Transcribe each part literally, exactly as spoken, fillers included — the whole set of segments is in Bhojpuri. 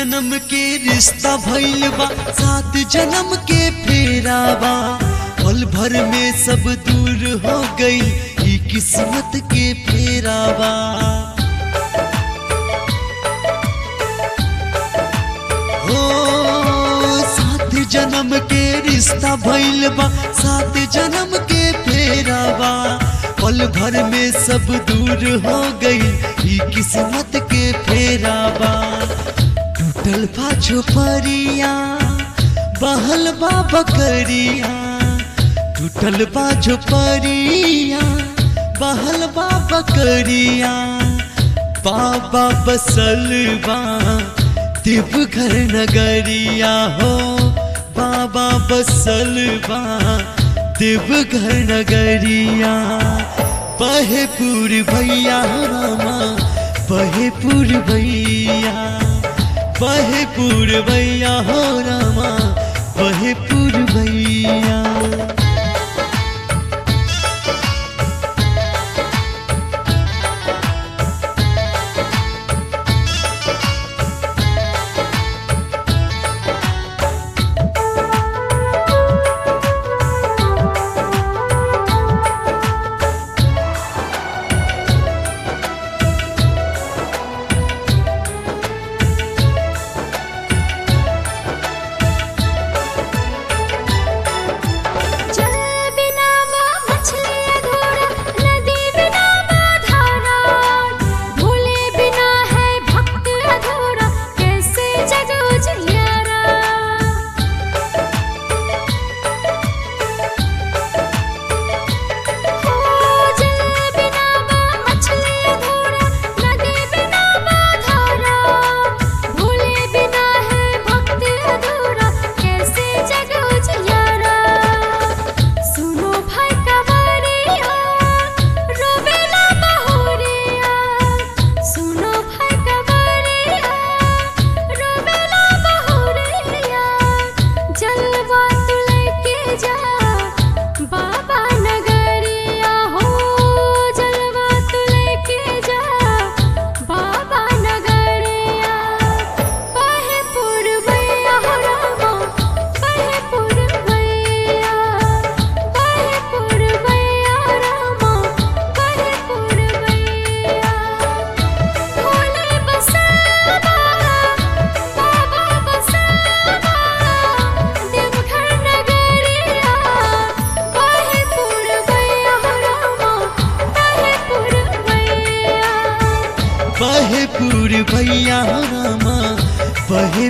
जन्म के रिश्ता भइल बा, सात जन्म के फेरावा। पल भर में सब दूर हो गई, ई किस्मत के फेरावा। हो सात जन्म के रिश्ता भइल बा, सात जन्म के फेरावा। पल भर में सब दूर हो गई, ई किस्मत के फेरावा। टूटल बा झोपड़िया, बहल बा बकरिया। टूटल बा झोपड़िया, बहल बा बकरिया। बाबा बसल बा देवघर नगरिया हो, बाबा बसल बा देवघर नगरिया। बहे पूरबैया रामा, बहे पूरबैया। बहे पूरबैया हो रामा, बहे पूरबैया। बहे पूरबैया रामा, बहे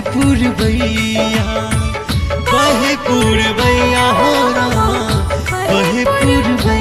पूरबैया। बहे पूरबैया हो रामा, बहे पूरबैया।